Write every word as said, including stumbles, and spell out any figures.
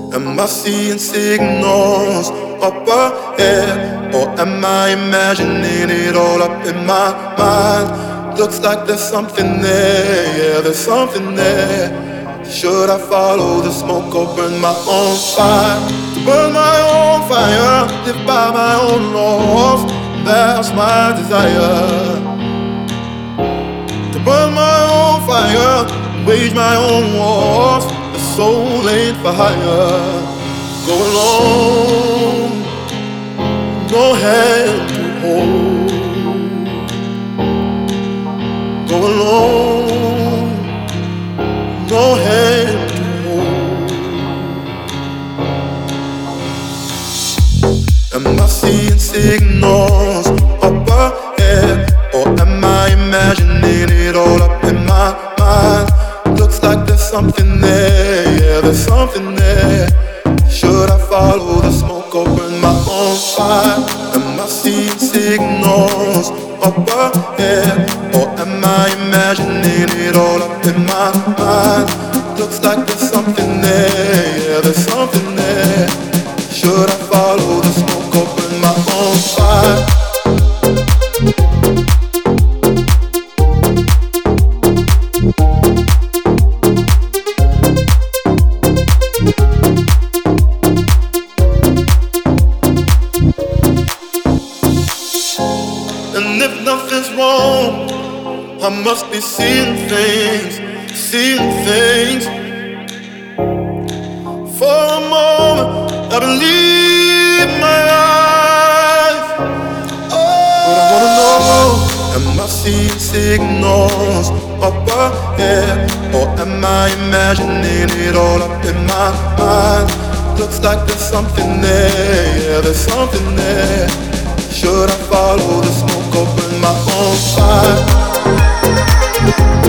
Am I seeing signals up ahead? Or am I imagining it all up in my mind? Looks like there's something there, yeah, there's something there. Should I follow the smoke or burn my own fire? To burn my own fire, live by my own laws. That's my desire. To burn my own fire, wage my own wars. The soul ain't for hire. Go alone, no hand to hold. Go alone, no hand to hold. Am I seeing signals up ahead? Or am I imagining it all up in my mind? Looks like there's something there, yeah, there's something there. Should I follow the smoke or burn my own fire? Am I seeing signals up ahead? Or am I imagining it all up in my mind? Looks like there's something there, yeah, there's something there. Should I follow the smoke or burn my own fire? And if nothing's wrong, I must be seeing things, seeing things. For a moment, I believe my eyes. But I wanna know, am I seeing signals up ahead? Or am I imagining it all up in my mind? Looks like there's something there, yeah, there's something there. Should I follow the smoke or burn my own fire?